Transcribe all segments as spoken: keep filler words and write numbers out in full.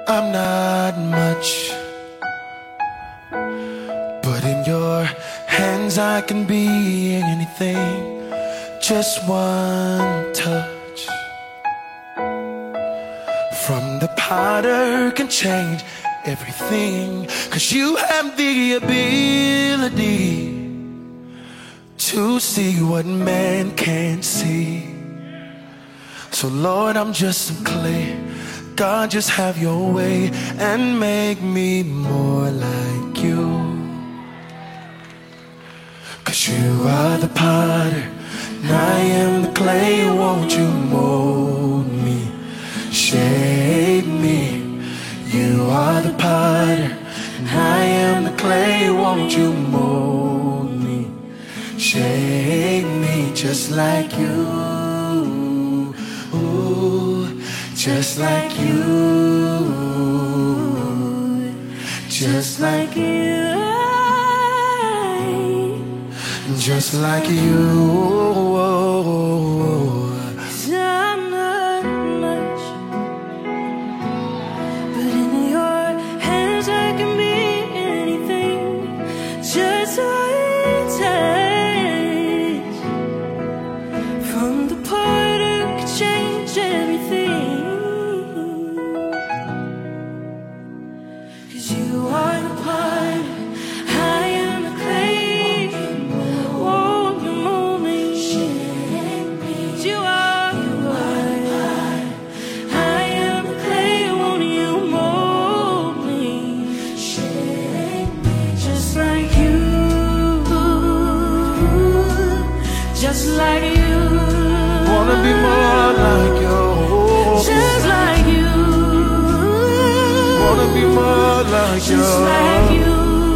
I'm not much, but in your hands I can be anything. Just one touch from the potter can change everything. 'Cause you have the ability to see what man can't see. So Lord, I'm just some clay. God, just have your way and make me more like you. 'Cause you are the potter and I am the clay. Won't you mold me, shape me? You are the potter and I am the clay. Won't you mold me, shape me just like you? Ooh, just like you, just like you, just like you. I'm not much, but in your hands I can be anything. Just one touch from the potter could change everything. 'Cause you are the potter, I am the clay. Won't you mold me, shape me? You are the potter, I am the clay. Won't you mold me, shape me? Just like you, just like you. Wanna be more like you. Just like you, Wanna be more like you. just like you.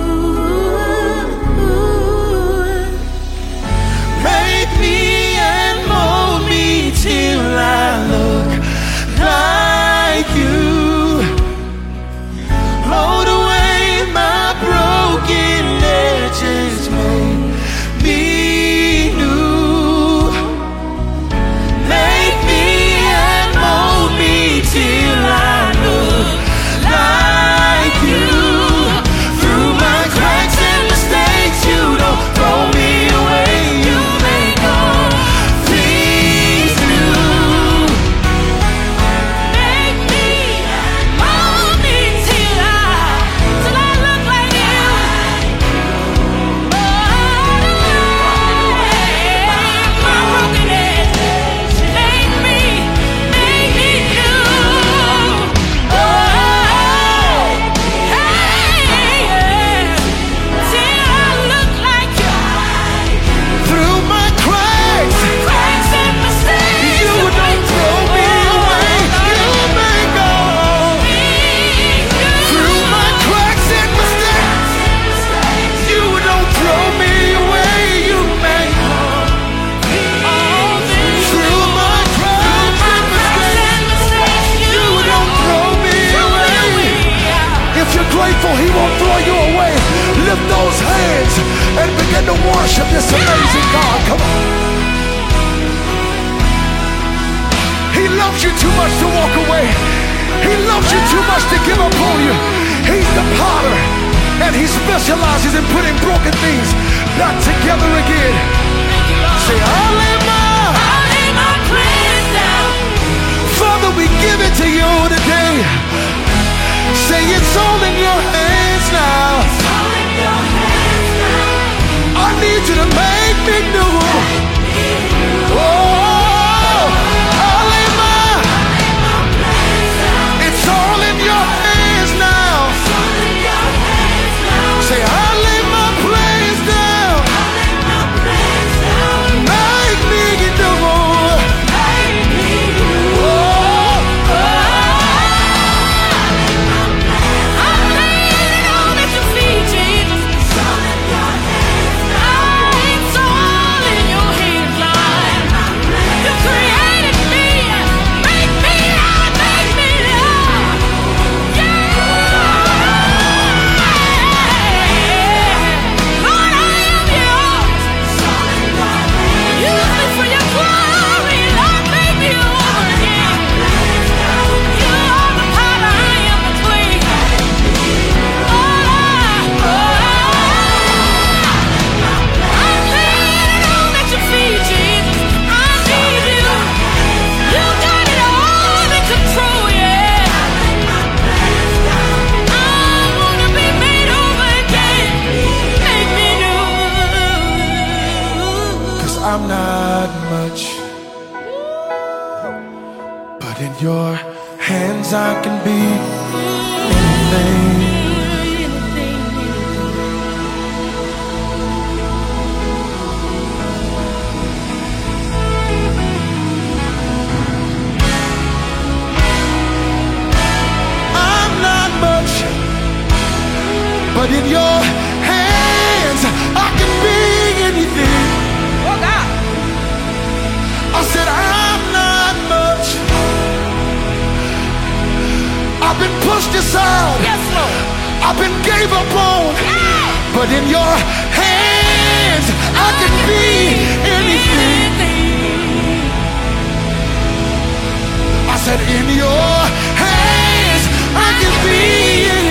Make me and mold me till I look like you. Load away my broken edges, make me new. Make me and mold me till I look like you. Through my cracks and mistakes, you don't throw me away. You make all things new. Make me and mold me till I, till I look like you. Oh, my broken edges, make me, make me new. Oh, hey, till I look like you. Through my cracks, Cracks and mistakes, you don't throw me away. You make all. Through my cracks and mistakes, you don't throw me away. You make all. Through my cracks and mistakes, you don't throw me away. If you're grateful, He won't throw you away. Lift those hands and begin to worship this amazing God. Come on. He loves you too much to walk away. He loves you too much to give up on you. He's the potter, and He specializes in putting broken things back together again. Say, I'll lay my, I'll lay my plans down. Father, we give it to you today. Say, it's all in your hands now. All in your hands now. I need you to make me new. Oh, I'll lay my, it's all in your hands now. Say, I lay my plans down. I'm not much, but in your hands I can be anything. I'm not much, but in your hands I can be anything. Oh God. I said I'm not much. I've been pushed aside. Yes, Lord. I've been gave up on. Yeah. But in your hands I can be anything. I said in your hands I can be anything.